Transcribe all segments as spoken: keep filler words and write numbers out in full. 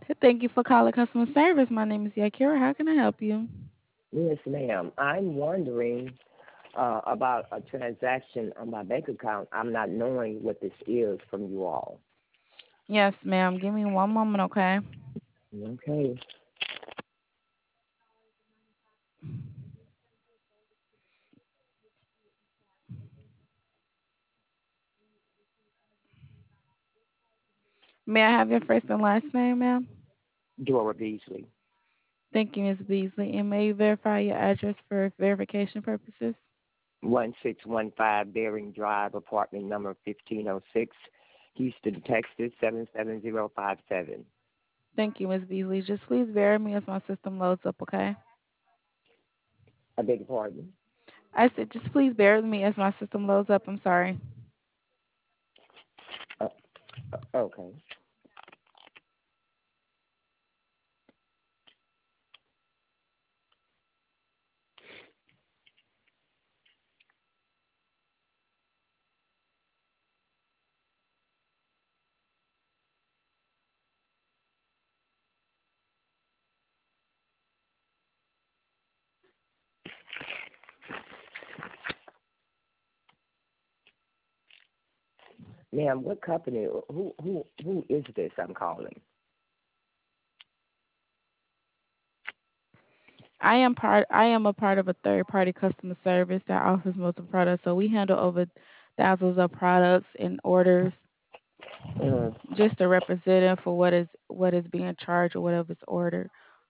Thank you for calling customer service. My name is Yakira. How can I help you? Yes, ma'am. I'm wondering uh, about a transaction on my bank account. I'm not knowing what this is from you all. Yes, ma'am. Give me one moment, okay? Okay. May I have your first and last name, ma'am? Dora Beasley, Thank you, Miss Beasley. And may you verify your address for verification purposes? one six one five Bering Drive, apartment number fifteen oh six, Houston, Texas, seven seven zero five seven. Thank you, Miss Beasley. Just please bear with me as my system loads up, okay? I beg your pardon? I said just please bear with me as my system loads up. I'm sorry. Uh, uh, okay. Ma'am, what company, who, who, who is this I'm calling? I am part I am a part of a third party customer service that offers multiple products. So we handle over thousands of products and orders. Mm, Just a representative for what is what is being charged or whatever's ordered.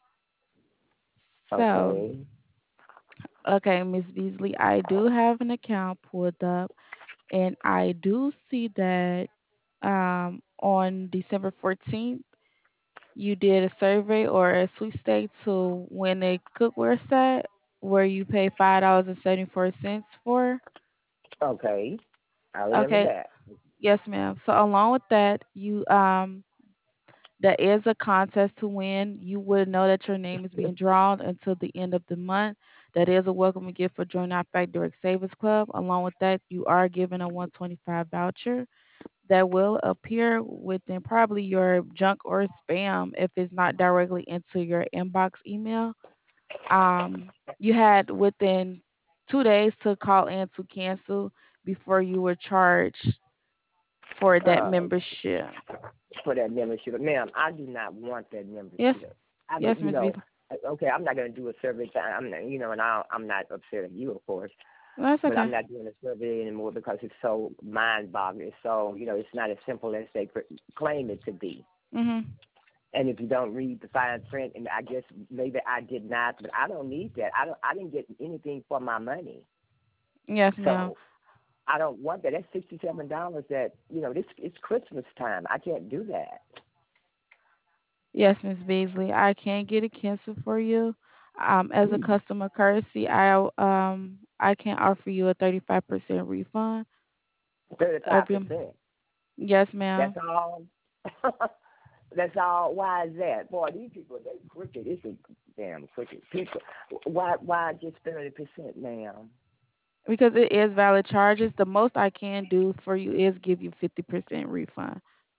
So, okay. okay, Miss Beasley, I do have an account pulled up, and I do see that um, on December fourteenth, you did a survey or a sweepstakes to win a cookware set where you pay five dollars and seventy four cents for. Okay. I remember Okay, that. yes, ma'am. So along with that, you um there is a contest to win. You would know that your name is being drawn until the end of the month. That is a welcome gift for joining our Factory Savers Club. Along with that, you are given a one twenty-five voucher that will appear within probably your junk or spam if it's not directly into your inbox email. Um, you had within two days to call in to cancel before you were charged for that Uh, membership. for that membership. Ma'am, I do not want that Yes, membership. I mean, yes, you Miss know, Beasley. uh, okay, I'm not going to do a survey. th- I'm not, you know, and I, I'm not upset at you, of course, That's but I'm okay. not doing a survey anymore because it's so mind-boggling. So, you know, it's not as simple as they cr- claim it to be. Mhm. And if you don't read the fine print, and I guess maybe I did not, but I don't need that. I don't. I didn't get anything for my money, Yes, ma'am. so I don't want that. That's sixty-seven dollars. That you know, this it's Christmas time. I can't do that. Yes, Miss Beasley. I can get it canceled for you. Um, as a Please, customer courtesy, I um I can offer you a thirty-five percent refund thirty-five of your. percent. Yes, That's ma'am. all. That's all. Why is that? Boy, these people, they crooked. It's a damn crooked people. Why, why just thirty percent, ma'am? Because it is valid charges. The most I can do for you is give you fifty percent refund.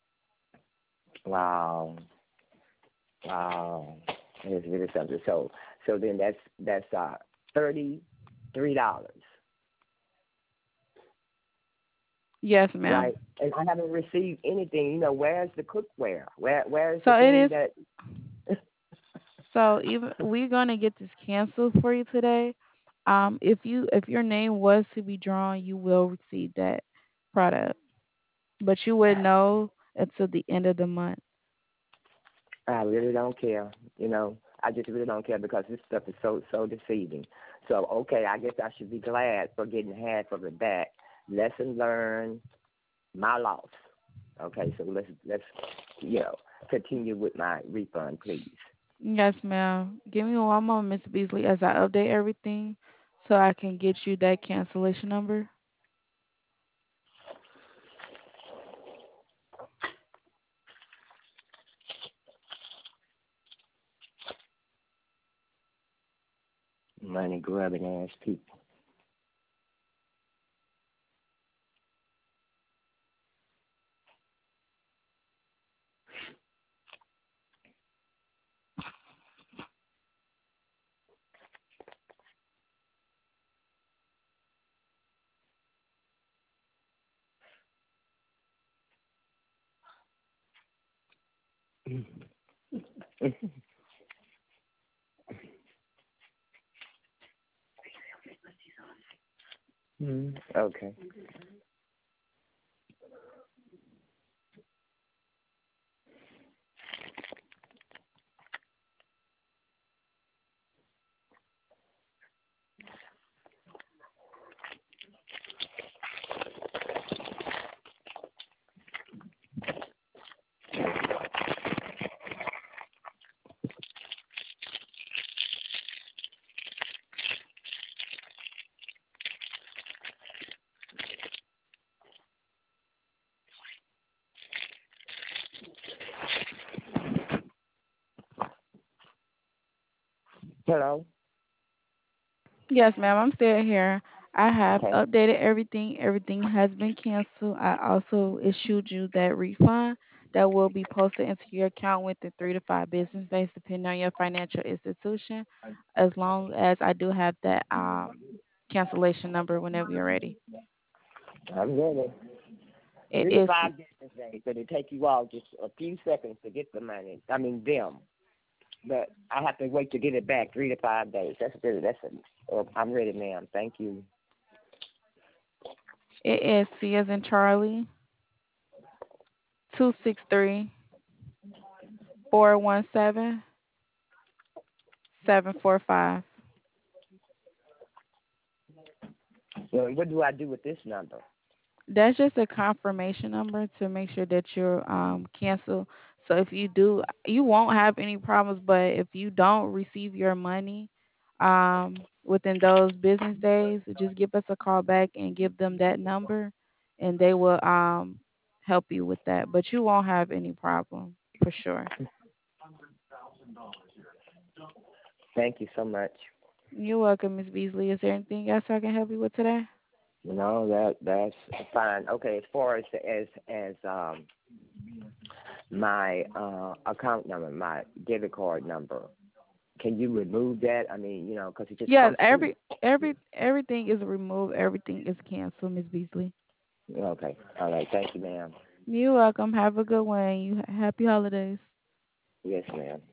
Wow, wow. It's really something. So, so then that's that's uh thirty-three dollars, Yes, ma'am. right? And I haven't received anything. You know, where's the cookware? Where, where's So the it thing is. that? So even we're gonna get this canceled for you today. Um, if you if your name was to be drawn, you will receive that product, but you would know until the end of the month. I really don't care. You know, I just really don't care because this stuff is so so deceiving. So okay, I guess I should be glad for getting half of it back. Lesson learned, my loss. Okay, so let's let's you know continue with my refund, please. Yes, ma'am. Give me one moment, Miss Beasley, as I update everything, so I can get you that cancellation number. Money grubbing ass people. Mm, okay. Hello. Yes, ma'am, I'm still here. I have Okay. updated everything. Everything has been canceled. I also issued you that refund that will be posted into your account within three to five business days, depending on your financial institution, as long as I do have that um, cancellation number whenever you're ready. I'm ready. It Three to is, five business days, but it take you all just a few seconds to get the money. I mean them, but I have to wait to get it back. Three to five days. That's good. That's a, uh, I'm ready, ma'am. Thank you. it is C as in Charlie, two six three four one seven seven four five. So what do I do with this number? That's just a confirmation number to make sure that you're um canceled. So if you do, you won't have any problems. But if you don't receive your money um within those business days, just give us a call back and give them that number, and they will um help you with that. But you won't have any problem for sure. Thank you so much. You're welcome, Miss Beasley. Is there anything else I can help you with today? No, that that's fine. Okay, as far as as as um my uh account number, my debit card number, can you remove that? I mean, you know, because it just Yes, comes through. every every everything is removed. Everything is canceled, Miss Beasley. Okay. All right. Thank you, ma'am. You're welcome. Have a good one. You happy holidays. Yes, ma'am.